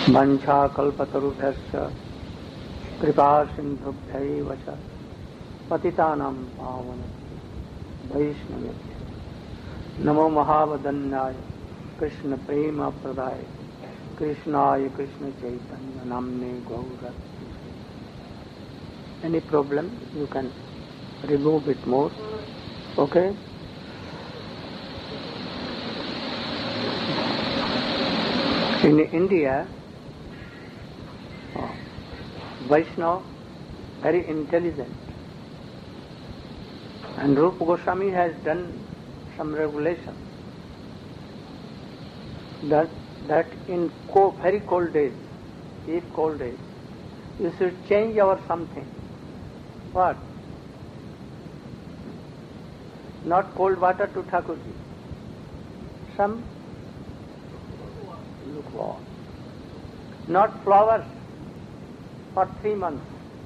वंशाकल्पतरुभ्यश्च कृपा सिन्धुभ्यैव च पतितानां पावनेभ्यो वैष्णवेभ्यो नमो महावदन्याय कृष्ण प्रेम प्रदाय कृष्णाय Krishna Chaitanya नाम्ने गौरत्से. Any problem? You can remove it more. Okay? In India, Vaishnava very intelligent, and Rupa Goswami has done some regulations that in very cold days, if cold days, you should change our something. What? Not cold water to Thakurji. Some lukewarm. Not flowers for 3 months.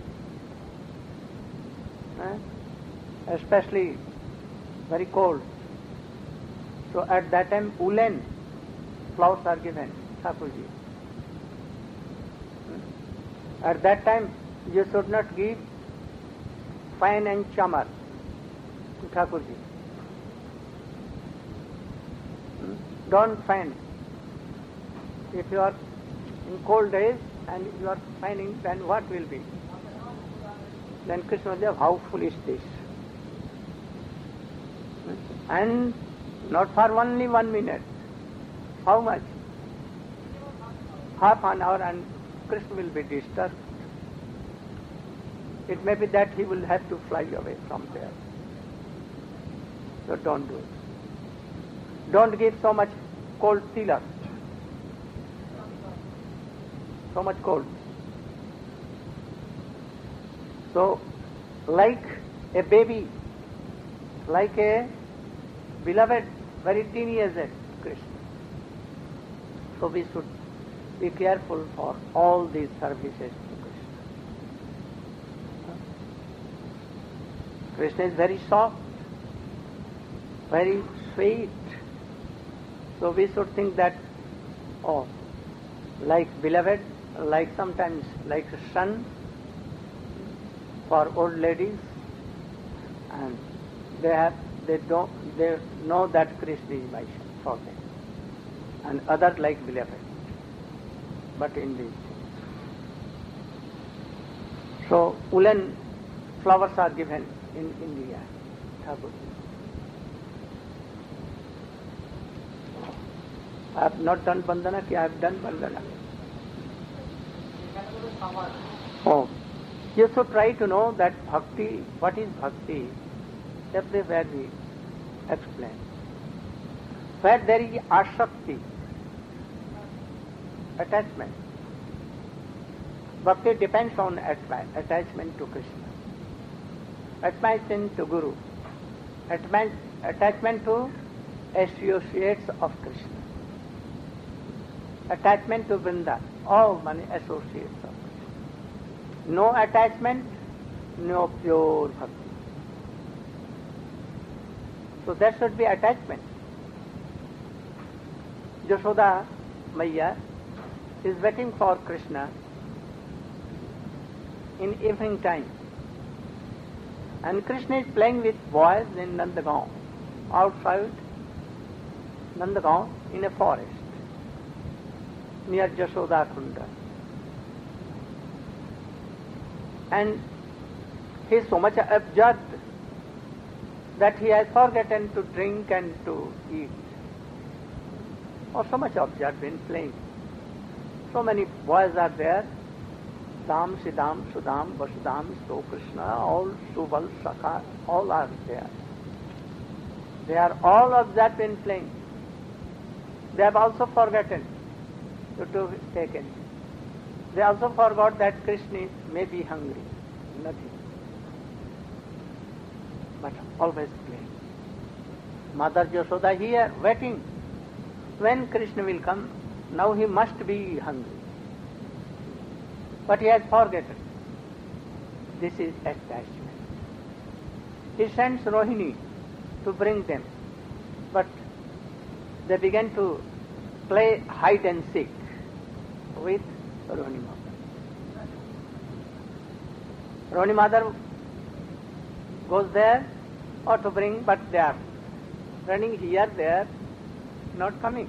Especially very cold. So at that time, woolen flowers are given, Thakurji. At that time, you should not give fan and chamar to Thakurji. Don't fan. If you are in cold days and you are fanning, then what will be? Then Krishna will say, how foolish this. And not for only 1 minute. How much? Half an hour, and Krishna will be disturbed. It may be that he will have to fly away from there. So don't do it. Don't give so much cold tilak. So much cold. So, like a baby, like a beloved, very teenage Krishna. So we should be careful for all these services to Krishna. Krishna is very soft, very sweet. So we should think that, like beloved, like sometimes like a son for old ladies, and they know that Krishna is my son for them, and others like beloved. But in these things, so woolen flowers are given in India. I have not done bandhana, I have done bandhana. You should try to know that bhakti, what is bhakti, everywhere we explain. Where there is asakti, attachment. Bhakti depends on attachment to Krishna, attachment to Guru, attachment to associates of Krishna, attachment to Vrinda, all many associates of Krishna. No attachment, no pure bhakti. So there should be attachment. Yashoda Maiya is waiting for Krishna in evening time. And Krishna is playing with boys in Nandagaon, outside Nandagaon in a forest near Yashoda Kunda. And he is so much absorbed that he has forgotten to drink and to eat. Or so much absorbed in playing. So many boys are there. Dham, Siddham, Sudham, Vasudham, So Krishna, all Subal, Sakha, all are there. They are all absorbed in playing. They have also forgotten to take anything. They also forgot that Krishna may be hungry. Nothing. But always playing. Mother Yashoda here waiting. When Krishna will come, now he must be hungry. But he has forgotten. This is attachment. He sends Rohini to bring them. But they began to play hide and seek. with Rohini Mother. Rohini Mother goes there or to bring, but they are running here, there, not coming.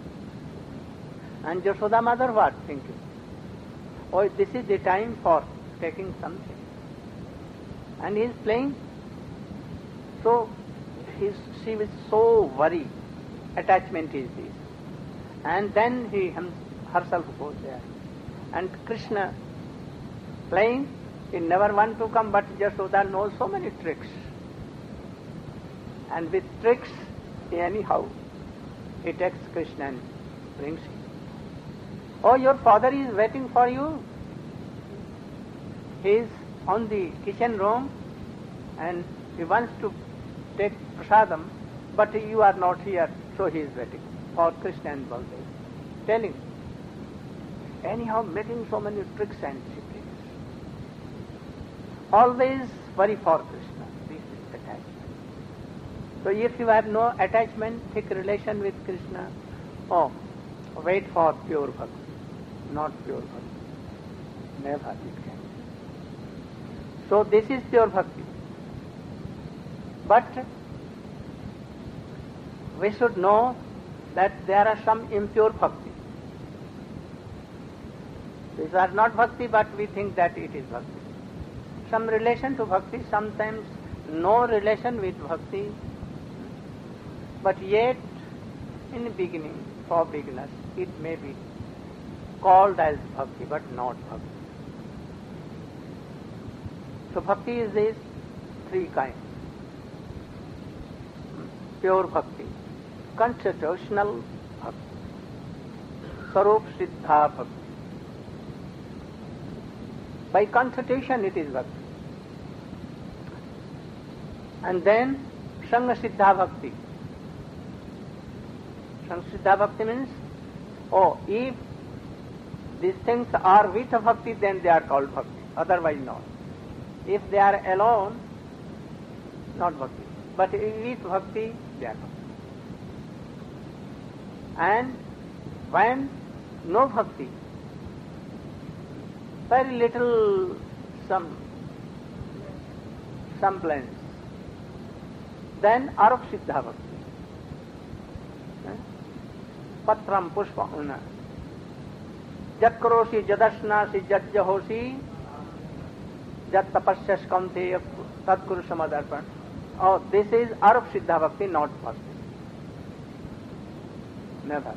And Yashoda Mother what thinking? Oh, this is the time for taking something. And he is playing. So she was so worried. Attachment is this. And then he herself goes there. And Krishna playing, he never want to come, but Yashoda knows so many tricks. And with tricks, anyhow, he takes Krishna and brings him. Oh, your father is waiting for you. He is on the kitchen room and he wants to take prasadam, but you are not here, so he is waiting for Krishna and Baldev. Telling. Anyhow, making so many tricks and tricks. Always worry for Krishna. This is attachment. So if you have no attachment, thick relation with Krishna, wait for pure bhakti. Not pure bhakti. Never it can. So this is pure bhakti. But we should know that there are some impure bhakti. These are not bhakti, but we think that it is bhakti. Some relation to bhakti, sometimes no relation with bhakti, but yet in the beginning, for beginners, it may be called as bhakti, but not bhakti. So bhakti is these three kinds. Pure bhakti, constitutional bhakti, Sarup Siddha bhakti. By constitution it is bhakti. And then Sangha Siddha bhakti. Sangha Siddha bhakti means, if these things are with bhakti, then they are called bhakti, otherwise not. If they are alone, not bhakti. But with bhakti, they are bhakti. And when no bhakti, very little semblance, then Arup Siddha bhakti. Patram Pushpa Una. Jat karosi jadasnasi jat jahosi jat tapasyas kamte tat kuru samadarpan. This is Arup Siddha bhakti, not bhakti. Never.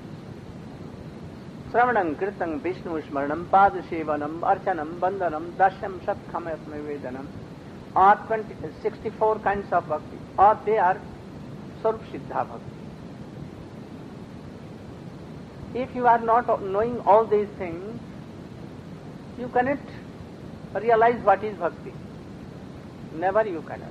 Sravanam kirtam Vishnu smaranam padasevanam archanam bandhanam dasyam satkhamayatma vedanam are 64 kinds of bhakti, or they are Sarup Siddha bhakti. If you are not knowing all these things, you cannot realize what is bhakti. Never you cannot.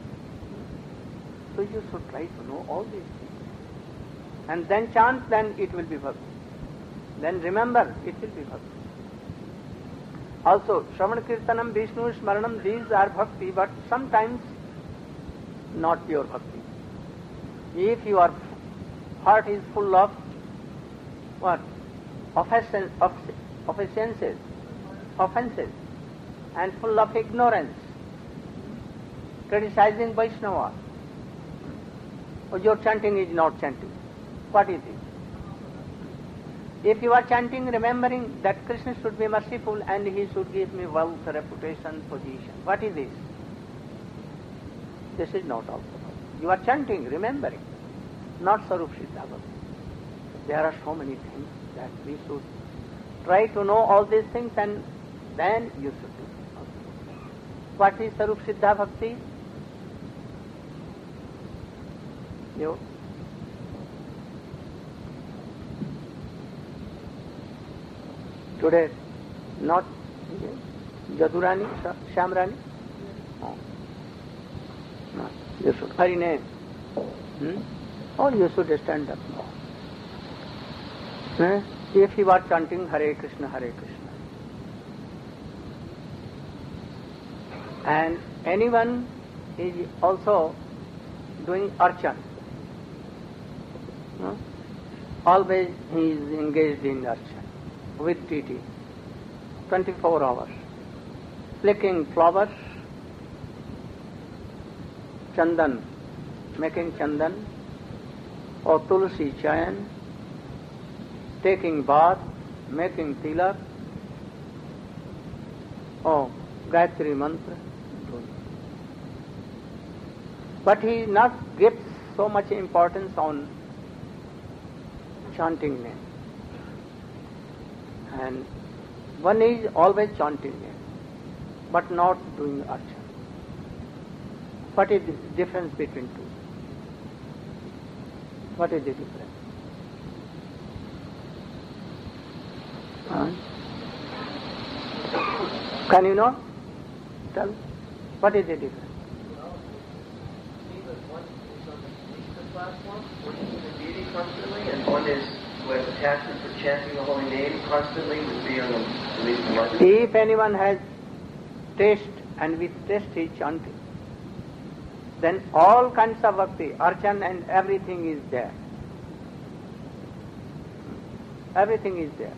So you should try to know all these things. And then chant, then it will be bhakti. Then remember, it will be bhakti. Also, Shravana Kirtanam, Vishnu Smaranam, these are bhakti, but sometimes not pure bhakti. If your heart is full of what? Offenses, and full of ignorance, criticizing Vaishnava, your chanting is not chanting. What is it? If you are chanting, remembering that Krishna should be merciful and he should give me wealth, reputation, position. What is this? This is not also. You are chanting, remembering, not Sarup Siddha bhakti. There are so many things that we should try to know all these things, and then you should do. What is Sarup Siddha bhakti? You? Today, not Jadurani, Shamrani? Oh. No. You should. Hari name. Or you should stand up. If you are chanting Hare Krishna, Hare Krishna, and anyone is also doing archan, always he is engaged in archan. with deity, 24 hours, flicking flowers, chandan, making chandan, or tulsi chayan, taking bath, making tilak, or Gayatri mantra. But he not gives so much importance on chanting name. And one is always chanting name, but not doing archana. What is the difference between two? What is the difference? Can you know? Tell. What is the difference? One is on the Krishna platform, worshiping the deity constantly, and one is who has attachment for chanting the holy name constantly would be on the belief mother. If anyone has taste and with taste he is chanting, then all kinds of bhakti, archan and everything is there. Everything is there.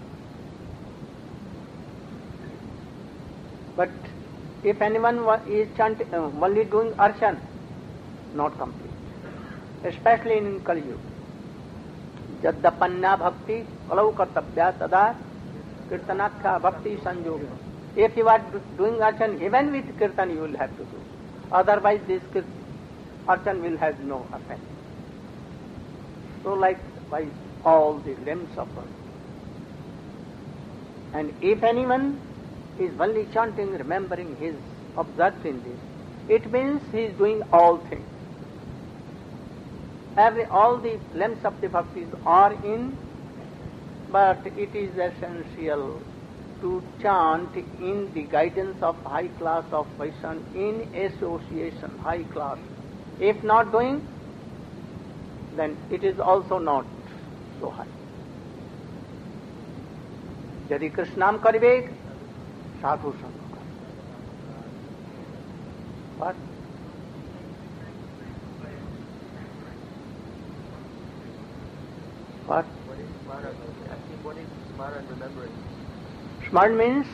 But if anyone is chanting, only doing archan, not complete. Especially in Kali Yuga. Jaddapanna bhakti kalau kartabhya tada kirtanakha bhakti sanyoga. If you are doing archan, even with kirtan you will have to do. Otherwise this archan will have no effect. So likewise all the limbs of earth. And if anyone is only chanting, remembering, he is observed in this, it means he is doing all things. All the limbs of the bhaktis are in, but it is essential to chant in the guidance of high class of Vaishnava, in association, high class. If not doing, then it is also not so high. Yadi Krishnam karibek, sadhu sangha. What? What? What is smaran? Asking what is smaran remembering? Smaran means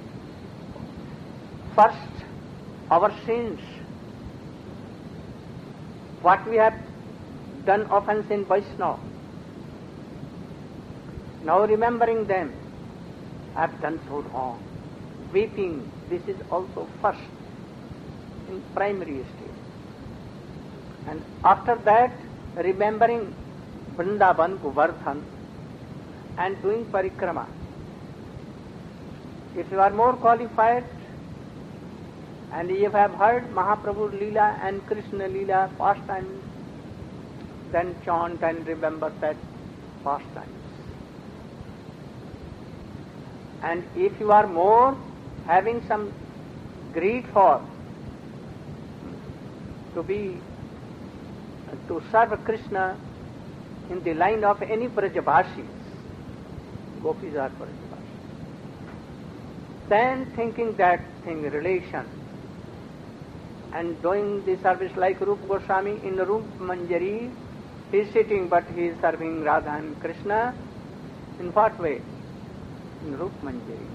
first our sins, what we have done offense in Vaishnava. Now remembering them, I have done so wrong. Weeping, this is also first in primary stage. And after that, remembering Vrindavan, Govardhan, and doing parikrama. If you are more qualified, and if you have heard Mahaprabhu Leela and Krishna Leela pastimes, then chant and remember that pastimes. And if you are more having some greed for to serve Krishna in the line of any Brajavasis, Gopis are Brajavasis, then thinking that thing, relation, and doing the service like Rupa Goswami in Rupa Manjari, he is sitting but he is serving Radha and Krishna. In what way? In Rupa Manjari.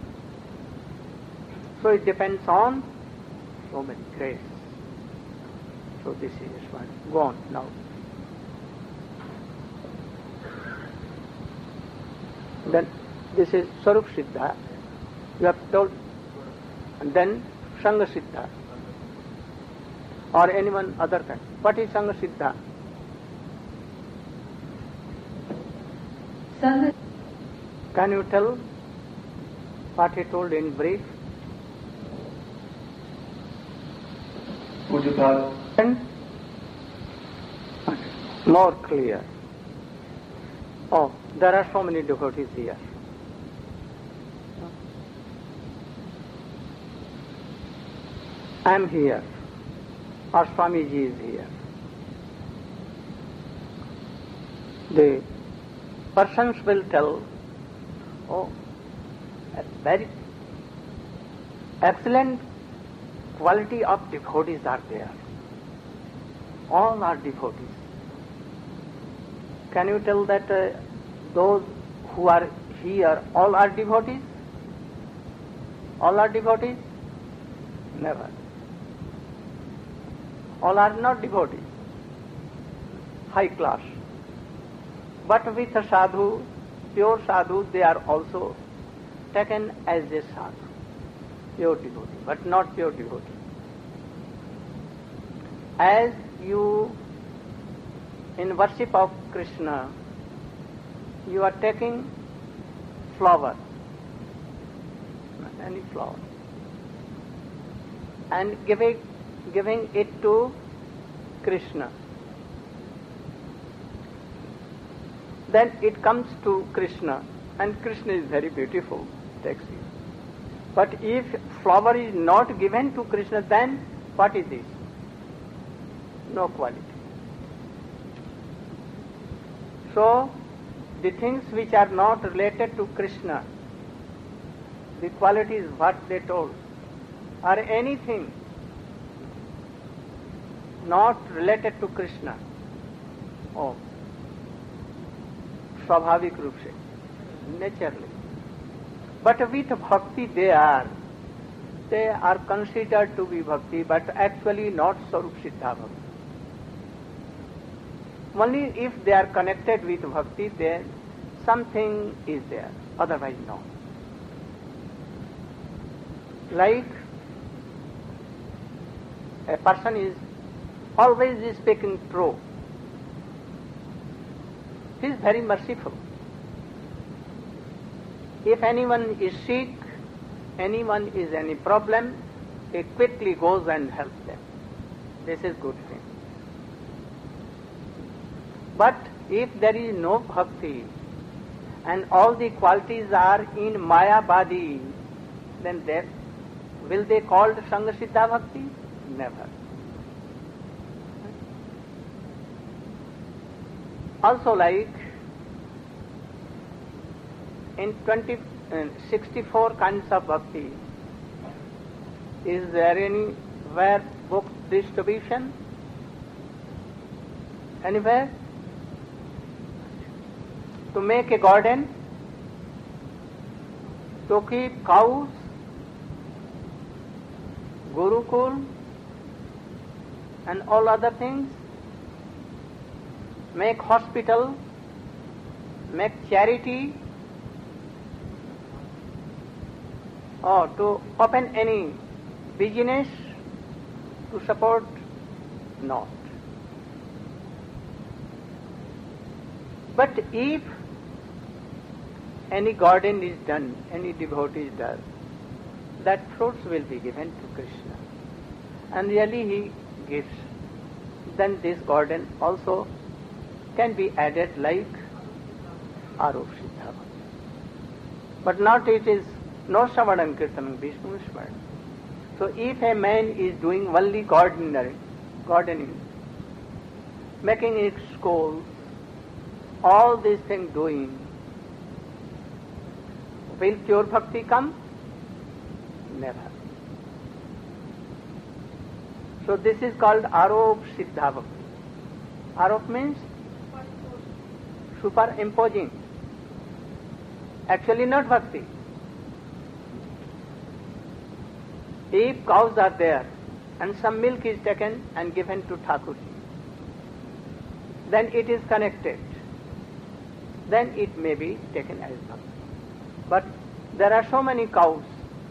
So it depends on so many grace. So this is one. Go on now. Then this is Sarup Siddha. You have told. And then Sangha Siddha. Or anyone other kind. What is Sangha Siddha? Sangha. Can you tell what he told in brief? Pujapad. More clear. Oh, there are so many devotees here. I am here. Or Swamiji is here. The persons will tell, oh, a very excellent quality of devotees are there. All are devotees. Can you tell that those who are here all are devotees? All are devotees? Never. All are not devotees. High class. But with a sadhu, pure sadhu, they are also taken as a sadhu, pure devotee, but not pure devotee. As you, in worship of Krishna, you are taking flower, any flower, and giving it to Krishna. Then it comes to Krishna, and Krishna is very beautiful, takes it. But if flower is not given to Krishna, then what is this? No quality. So, the things which are not related to Krishna, the qualities what they told, or anything not related to Krishna, oh, स्वाभाविक रूप से, naturally. But with bhakti they are considered to be bhakti, but actually not Sarup Siddha bhakti. Only if they are connected with bhakti, then something is there, otherwise no. Like a person is always speaking true. He is very merciful. If anyone is sick, anyone is any problem, he quickly goes and helps them. This is good thing. But if there is no bhakti and all the qualities are in Maya Badi, then will they called Sangha Siddha Bhakti? Never. Also like in 64 kinds of bhakti, is there anywhere book distribution? Anywhere? To make a garden, to keep cows, Gurukul, and all other things, make hospital, make charity, or to open any business to support? Not. But if any garden is done, any devotee does, that fruits will be given to Krishna. And really he gives. Then this garden also can be added like Arup Siddha. But not it is no Savadan Kirtanam, Vishnu Smaran. So if a man is doing only gardening, making his school, all these things doing, will pure bhakti come? Never. So this is called Arop Siddha Bhakti. Arop means superimposing. Actually not bhakti. If cows are there and some milk is taken and given to Thakurji, then it is connected. Then it may be taken as bhakti. But there are so many cows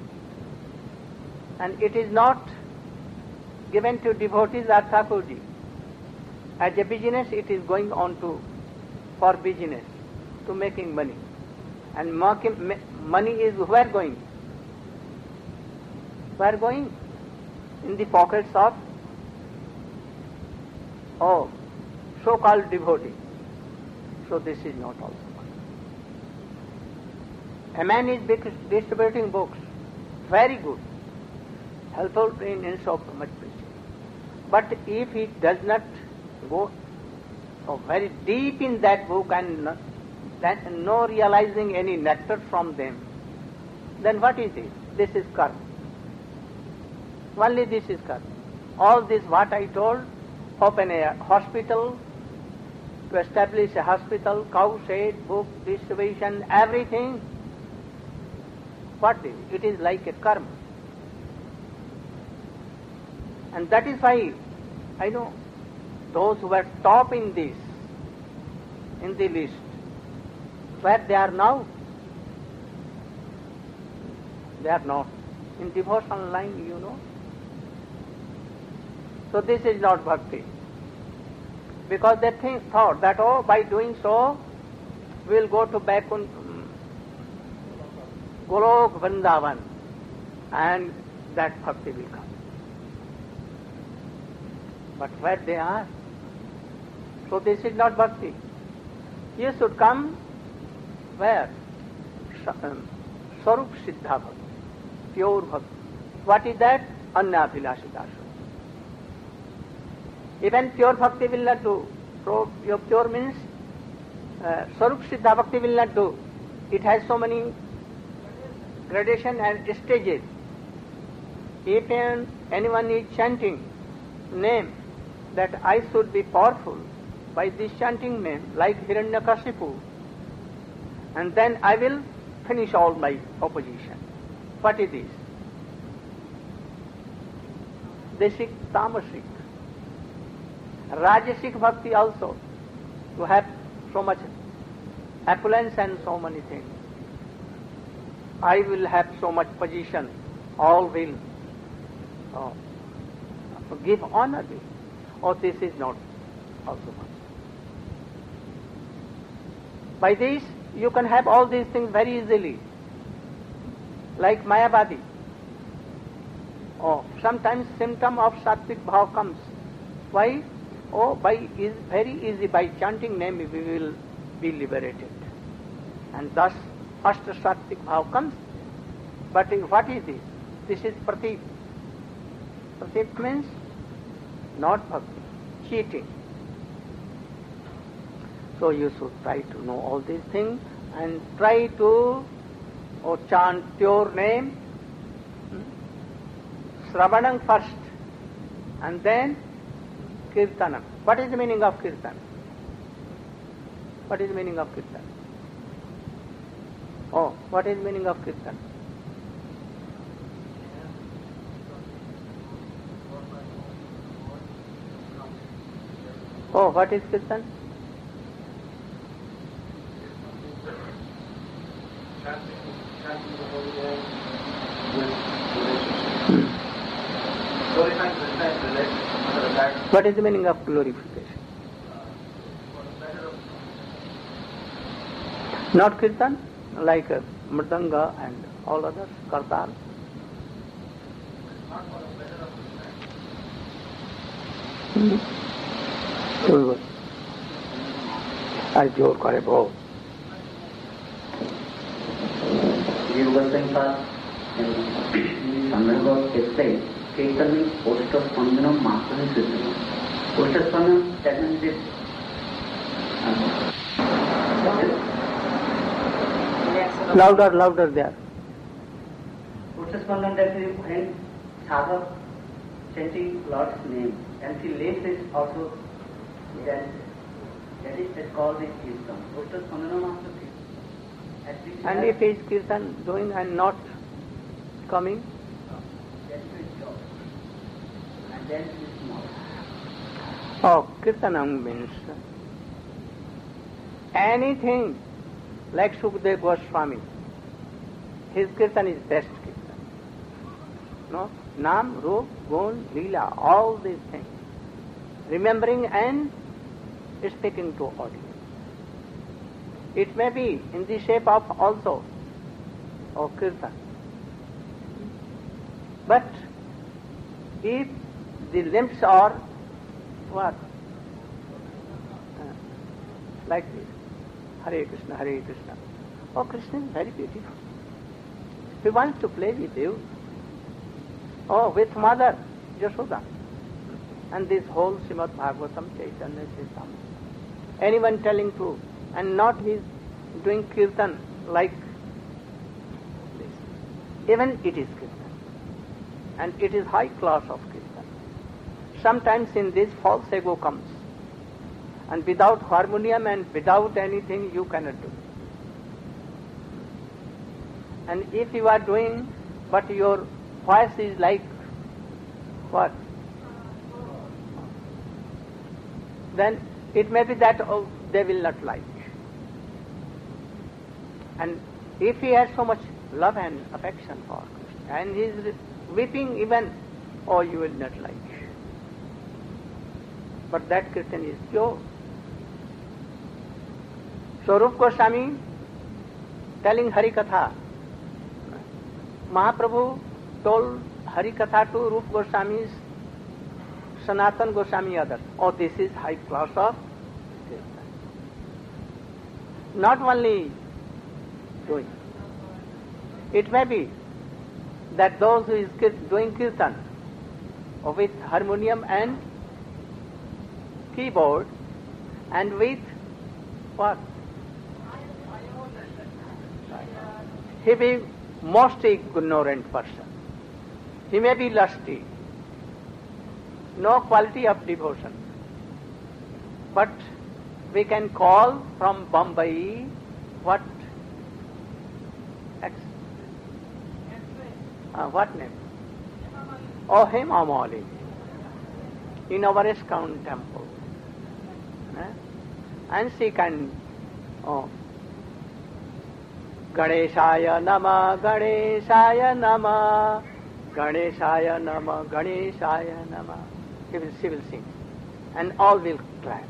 and it is not given to devotees or Thakurji. As a business it is going on for business, to making money. And money is where going? Where going? In the pockets of so-called devotee. So this is not also. A man is distributing books, very good, helpful in so much preaching. But if he does not go very deep in that book and no realizing any nectar from them, then what is it? This is karma. Only this is karma. All this what I told, open a hospital, to establish a hospital, cow shed, book distribution, everything. What is it? It is like a karma. And that is why I know those who were top in this, in the list, where they are now, they are not in devotional line, you know. So this is not bhakti. Because they thought that, oh, by doing so, we will go to Golok, Vrindavan, and that bhakti will come. But where they are? So this is not bhakti. You should come where? Swarup Siddha Bhakti, pure bhakti. What is that? Annabhilashitasha. Even pure bhakti will not do. Pure means Swarup Siddha Bhakti will not do. It has so many gradation and stages. If anyone is chanting name that I should be powerful by this chanting name, like Hiranyakashipu, and then I will finish all my opposition. What is this? Desik, Tamasik. Rajasic bhakti also, to have so much opulence and so many things. I will have so much position, all will give honor me. Oh, this is not also bhakti. By this, you can have all these things very easily, like Mayavadi. Oh, sometimes symptom of Sattvic bhav comes. Why? Oh, very easy, by chanting name we will be liberated. And thus, first Sattvic bhav comes. But what is this? This is pratik. Pratik means not bhakti, cheating. So you should try to know all these things and try to chant your name, Sravanam first, and then Kirtanam. What is the meaning of Kirtan? What is the meaning of Kirtan? Oh, what is the meaning of Kirtan? Oh, what is Kirtan? What is the meaning of glorification? Not Kirtan, like Mridanga and all others, Kartal. আর জোর করে বউ Kirtan means Poshtaspandanam Mahasana Siddhanam. Poshtaspandanam, that means this. Louder there. Poshtaspandanam, that is when sadhak chanting Lord's name and she leaves it also, that is called a Kirtan. Poshtaspandanam Mahasana. And if he is Kirtan doing and not coming? Then it is small. Oh, Kirtanam means anything like Sukadeva Goswami. His Kirtan is best Kirtan. No? Nam, Rup, Gun, Leela, all these things. Remembering and speaking to audience. It may be in the shape of also of Kirtan. But if the limbs are what? Like this. Hare Krishna, Hare Krishna. Oh, Krishna is very beautiful. He wants to play with you. Oh, with Mother Yashoda. And this whole Srimad Bhagavatam, Chaitanya Charitamrita. Anyone telling truth and not his doing Kirtan like this. Even it is Kirtan. And it is high class of Kirtan. Sometimes in this false ego comes. And without harmonium and without anything you cannot do. And if you are doing, but your voice is like what? Then it may be that they will not like. And if he has so much love and affection for Krishna, and he is weeping even, you will not like. But that Kirtan is pure. So Rupa Goswami telling Hari Katha, Mahaprabhu told Hari Katha to Rupa Goswami's Sanatan Goswami others. This is high class of Kirtan. Not only doing. It may be that those who is doing Kirtan with harmonium and keyboard and with what? He be most ignorant person. He may be lusty. No quality of devotion. But we can call from Bombay what? What name? Hema Malini. In our ISKCON temple. And she can Ganeshaya Nama, Ganeshaya Nama, Ganeshaya Nama, Ganeshaya Nama. She will sing. And all will clap.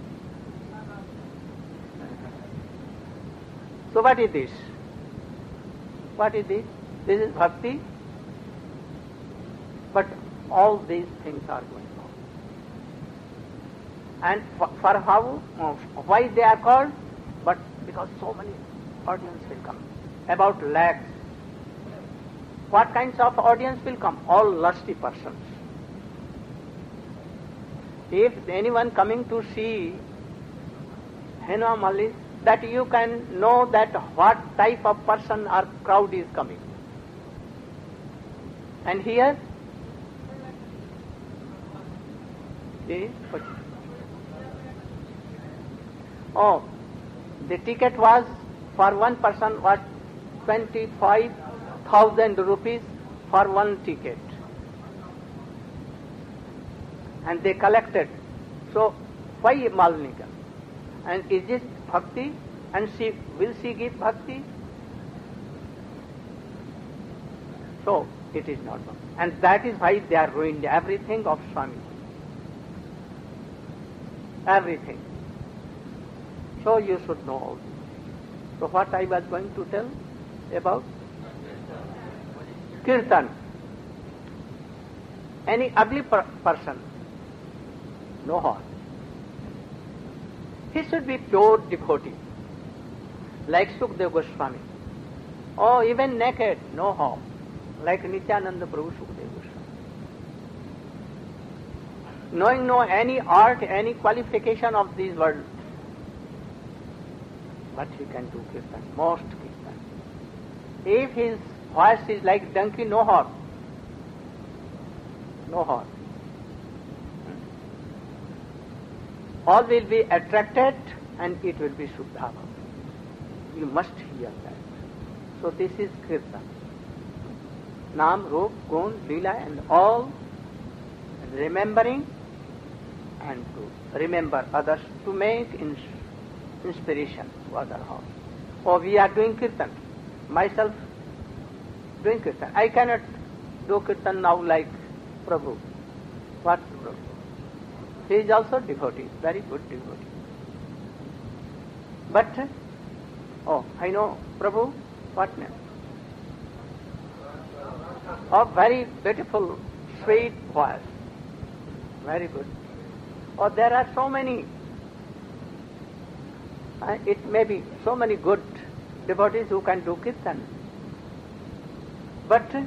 So what is this? What is this? This is bhakti. But all these things are going on. And for how? Why they are called? But because so many audience will come. About lakhs. What kinds of audience will come? All lusty persons. If anyone coming to see Hema Malini, that you can know that what type of person or crowd is coming. And here, the ticket was for one person was 25,000 rupees for one ticket. And they collected. So why Malini? And is this bhakti? And will she give bhakti? So it is not bhakti. And that is why they are ruined everything of Swami. Everything. So you should know all this. So what I was going to tell about Kirtan. Any ugly person, no harm. He should be pure devotee, like Sukadeva Goswami. Even naked, no harm, like Nityananda Prabhu Sukadeva Goswami. Knowing no any art, any qualification of this world, but he can do Kirtan, most Kirtan. If his voice is like donkey, no harm. No harm. All will be attracted and it will be Shuddha. You must hear that. So this is Kirtan. Nam, Rup, Gun, Leela and all remembering and to remember others to make inspiration to other hearts. We are doing Kirtan. Myself doing Kirtan. I cannot do Kirtan now like Prabhu. What Prabhu? He is also devotee, very good devotee. But, I know Prabhu, what name? Very beautiful, sweet voice. Very good. There are so many, it may be so many good devotees who can do Kirtan. But,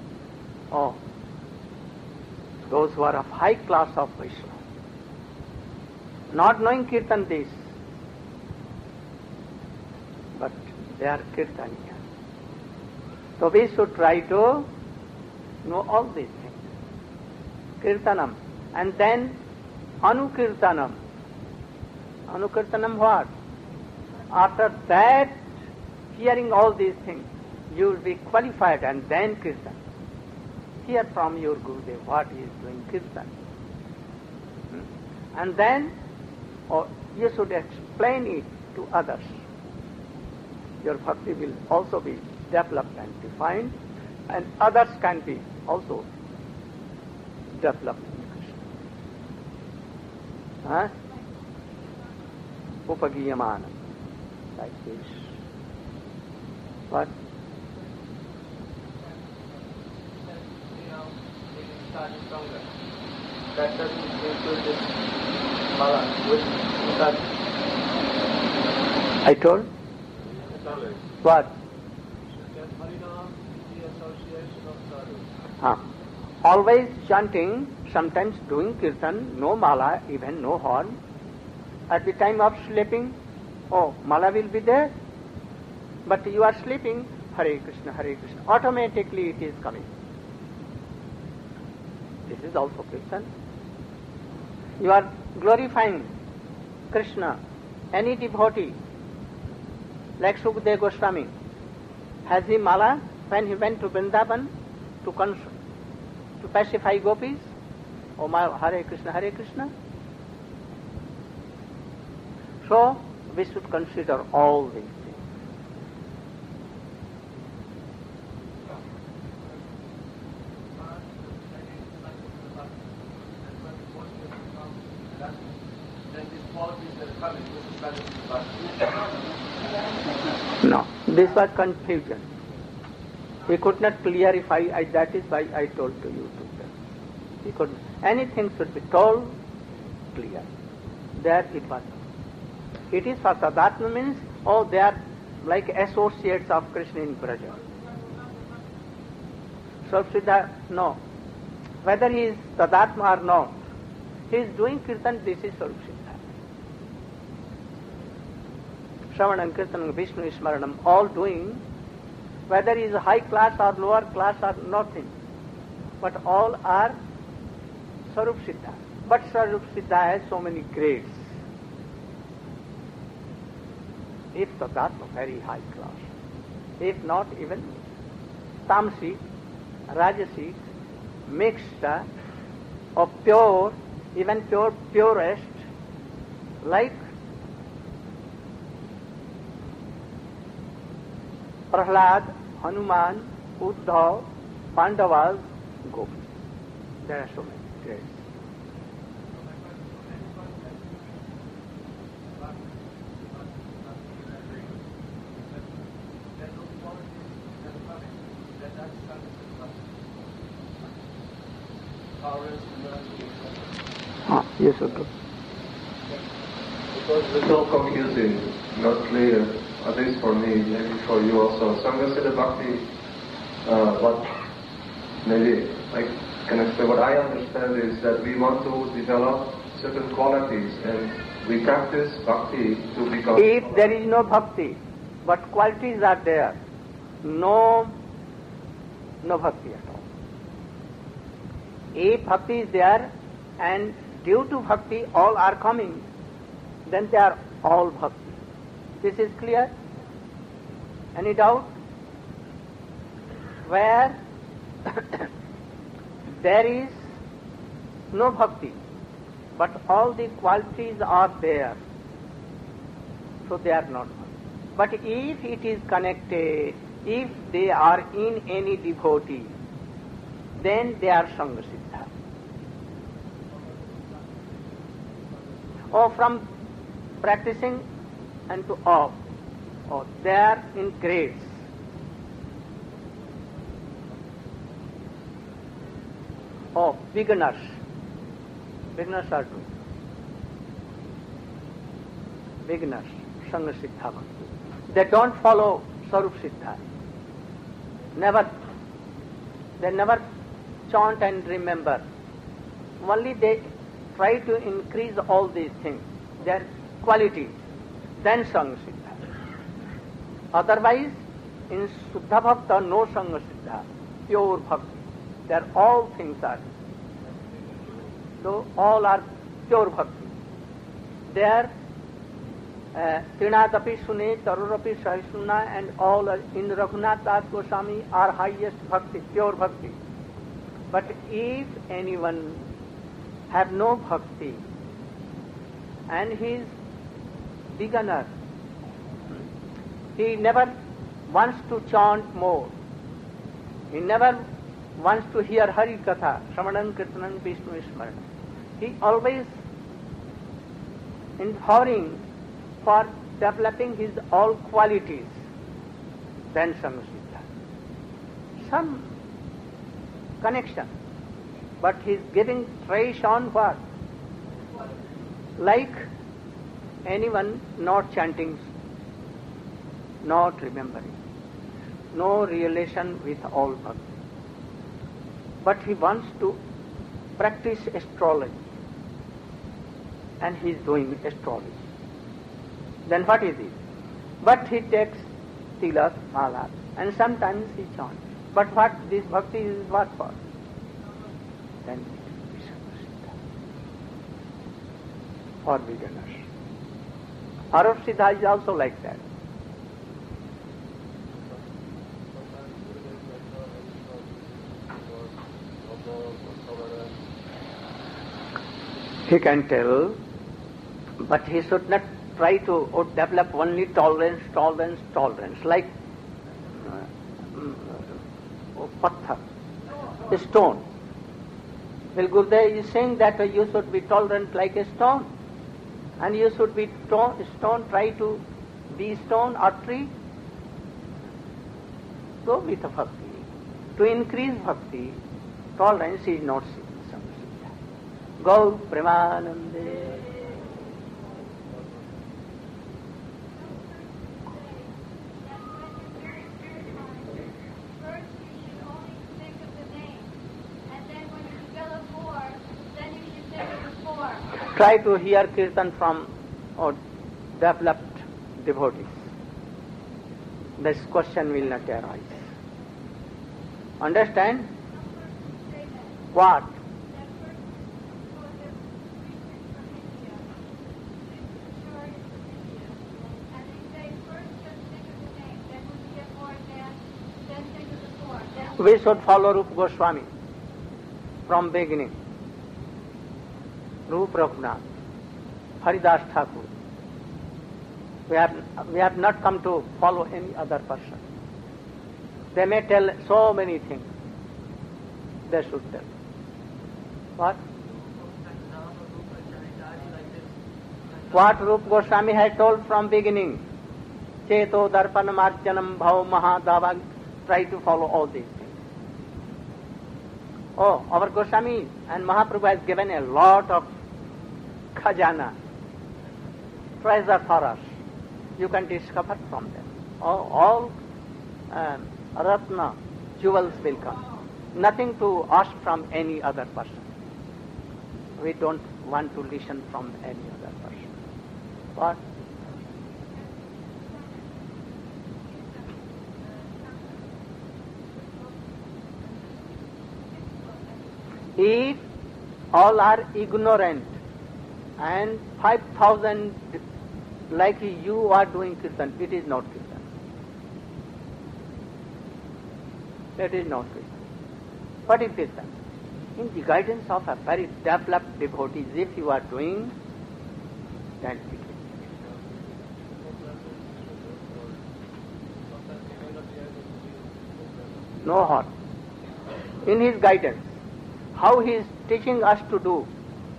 those who are of high class of Vaishnava, not knowing Kirtan this, but they are Kirtaniya. So we should try to know all these things. Kirtanam. And then Anukirtanam. Anukirtanam what? After that, hearing all these things, you will be qualified and then Kirtan. Hear from your Gurudev what he is doing Kirtan. And then you should explain it to others. Your bhakti will also be developed and defined, and others can be also developed in Krishna. Upagiyamana, like this. What? That doesn't include this mala with that. I told? What? Always chanting, sometimes doing kirtan, no mala, even no horn. At the time of sleeping, mala will be there. But you are sleeping, Hare Krishna, Hare Krishna. Automatically it is coming. This is also kirtan. You are glorifying Krishna. Any devotee, like Sukadeva Goswami, has he mala when he went to Vrindavan to pacify gopis? Hare Krishna, Hare Krishna. So, we should consider all these things. No, this was confusion. He could not clarify, that is why I told to you today. He couldn't. Anything should be told clear. There it was. It is for Tadatma means, they are like associates of Krishna in Braja. Sarvasiddha, no. Whether he is Tadatma or not, he is doing Kirtan, this is Sarvasiddha. Shravanam, Kirtanam, Vishnu Smaranam, all doing, whether he is high class or lower class or nothing, but all are Sarup Siddha. But Sarup Siddha has so many grades. If Tadatma, very high class. If not, even Tamasic, Rajasic, mixed, or pure, even purest, like Prahlad, Hanuman, Uddhav, Pandavas, Gopis. There are so many grades. Yes, okay. It was a little confusing, not clear, at least for me, maybe for you also. Sangha Bhakti, what maybe I can explain, what I understand is that we want to develop certain qualities and we practice Bhakti to become... If there is no Bhakti, but qualities are there, no Bhakti at all. If Bhakti is there and due to Bhakti all are coming, then they are all Bhakti. This is clear? Any doubt? Where there is no Bhakti, but all the qualities are there, so they are not Bhakti. But if it is connected, if they are in any devotee, then they are Sangha Siddha. Or from practicing and to off, or they are in grades. Or beginners. Beginners are doing. Beginners, Sangha Siddha Bhakti. They don't follow Sarup Siddha. They never chant and remember. Only they try to increase all these things, their qualities, then Sangha Siddha. Otherwise, in Suddha Bhakta, no Sangha Siddha, pure Bhakti. There all things are. So all are pure Bhakti. There Trinadapi Sune, Tarurapi Sahisuna, and all in Raghunath Das Goswami are highest bhakti, pure bhakti. But if anyone have no bhakti and he is beginner, he never wants to chant more, he never wants to hear Hari Katha, Sramanan, Kirtanan, Vishnu Smaran. He always imploring for developing his all qualities, then Samasiddha. Some connection, but he is giving trace on what? Like anyone not chanting, not remembering, no relation with all bhakti. But he wants to practice astrology, and he is doing astrology. Then what is it? But he takes tilak, mala, and sometimes he chants. But what this bhakti is what for? Then it is Samasiddha. For beginners. Arup Siddha is also like that. He can tell, but he should not try to develop only tolerance, like pathar, stone. Well, Gurudev is saying that you should be tolerant like a stone, and you should be stone, try to be stone or tree. Go with bhakti. To increase bhakti, tolerance is not Samasiddha. Gaur Premanande. Try to hear kirtan from developed devotees. This question will not arise. Understand? What? We should follow Rupa Goswami from beginning. Rupa Raghunath, Haridas Thakur. We have not come to follow any other person. They may tell so many things. They should tell. What? What Rupa Goswami has told from beginning. Cheto Darpan Marjanam Bhav Mahadava. Try to follow all these things. Oh, our Goswami and Mahaprabhu has given a lot of khajana, treasure for us. You can discover from them. All ratna, jewels will come. Nothing to ask from any other person. We don't want to listen from any other person. What? If all are ignorant and 5,000 like you are doing kirtan, it is not kirtan. That is not kirtan. What is kirtan? In the guidance of a very developed devotee, if you are doing, then it is. No harm. In his guidance, how he is teaching us to do.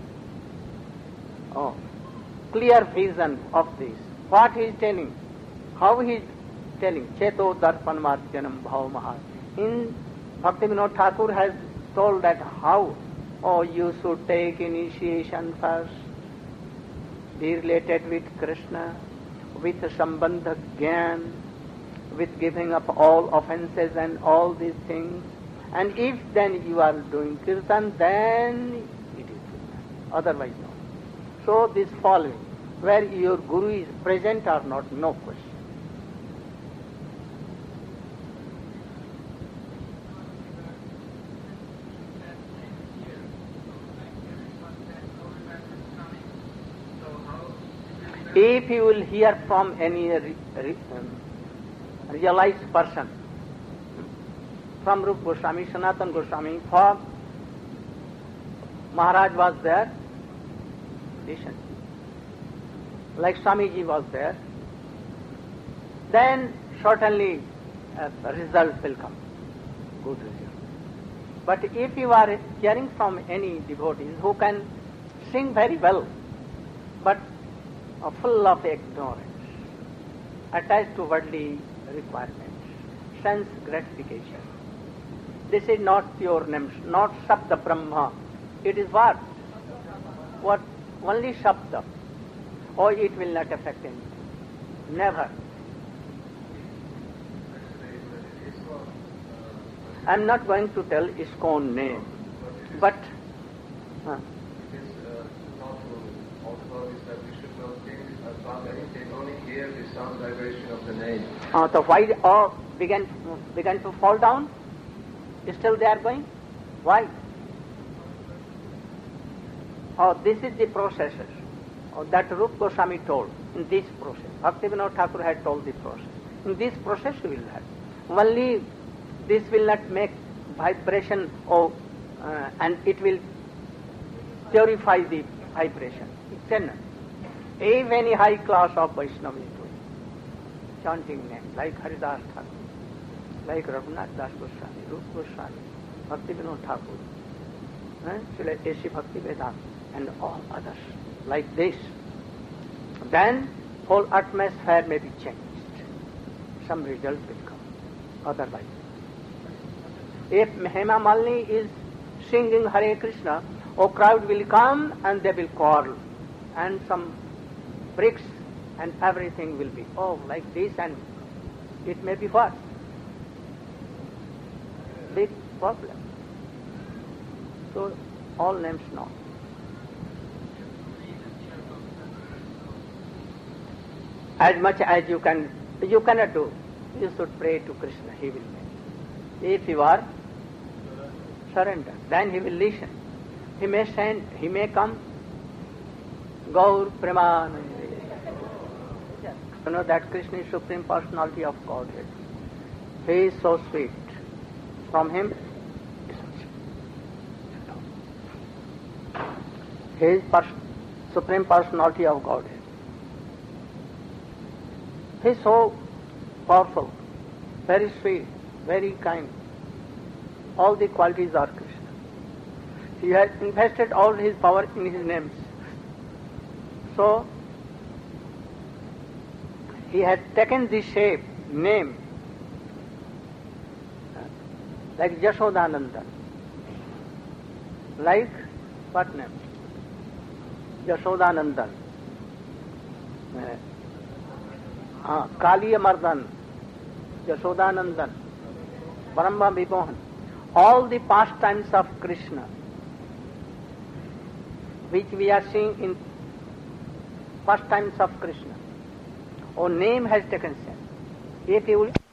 Oh, clear vision of this. What he is telling, how he is telling. Cheto Darpan Marjanam Bhav Mahad. In Bhakti Vinod Thakur has told that how, you should take initiation first, be related with Krishna, with Sambandha Gyan, with giving up all offenses and all these things. And if then you are doing kirtan, then it is kirtan. Otherwise not. So this following, where your guru is present or not, no question. If you will hear from any realized person, from Rupa Goswami, Sanatana Goswami, for Maharaj was there, listen. Like Swamiji was there, then certainly a result will come, good result. But if you are hearing from any devotees who can sing very well, but are full of ignorance, attached to worldly requirements, sense gratification, this is not pure names, not Sabda Brahma. It is what? What? Only Sabda. Or it will not affect anything. Never. I am not going to tell ISKCON name, but it is not also that we should not think about anything, only hear the sound vibration of the name. So why all began to fall down? Still they are going? Why? This is the processes that Rupa Goswami told in this process. Bhaktivinoda Thakur had told the process. In this process you will have. Only this will not make vibration and it will purify the vibration. It cannot. If any high class of Vaishnava is doing, chanting names like Haridas Thakur, like Raghunath Das Goswami, Rupa Goswami, Bhaktivinoda Thakur, Srila A.C. Bhaktivedanta, and all others like this, then whole atmosphere may be changed. Some result will come. Otherwise, if Hema Malini is singing Hare Krishna, crowd will come and they will quarrel, and some bricks and everything will be like this, and it may be what? Big problem. So all names no. As much as you cannot do. You should pray to Krishna, he will make. If you are surrender, then he will listen. He may send, he may come. Gaur Premanande. You know that Krishna is Supreme Personality of Godhead. He is so sweet. From him, he is Supreme Personality of Godhead. He is so powerful, very sweet, very kind. All the qualities are Krishna. He has invested all his power in his names. So, he has taken the shape, name, like Yashodananda. Like what name? Yashodananda. Kaliya Mardan, Yashodanandan, Brahma Vimohan, all the pastimes of Krishna, which we are seeing in pastimes of Krishna, name has taken sense. If you will